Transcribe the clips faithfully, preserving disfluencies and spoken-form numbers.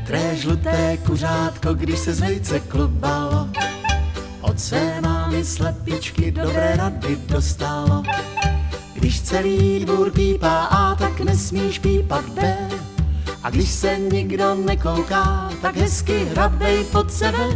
Chytré žluté kuřátko, když se z vejce klubalo, od své mámy slepičky dobré rady dostalo. Když celý dvůr pípá A, tak nesmíš pípat B. A když se nikdo nekouká, tak hezky hrabej pod sebe.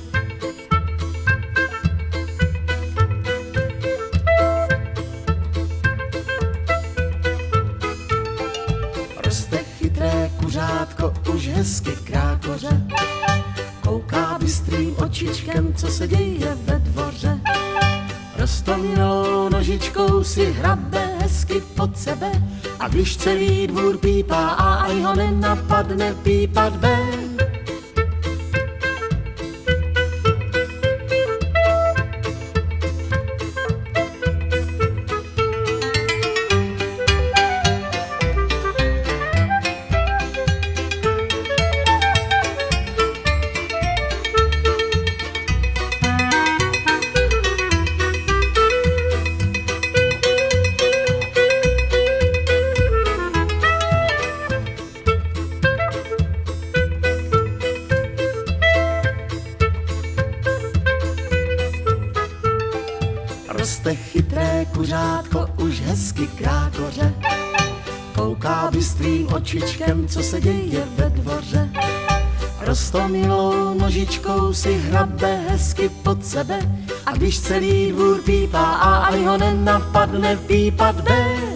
Roste chytré kuřátko, už hezky krákoře, kouká bystrým očičkem, co se děje ve dvoře. Roztomilou nožičkou si hrabe hezky pod sebe. A když celý dvůr pípá A, ani ho nenapadne pípat B. Roste chytré kuřátko, už hezky krákoře, kouká bystrým očičkem, co se děje ve dvoře. Roztomilou nožičkou si hrabe hezky pod sebe. A když celý dvůr pípá A, ani ho nenapadne pípat B.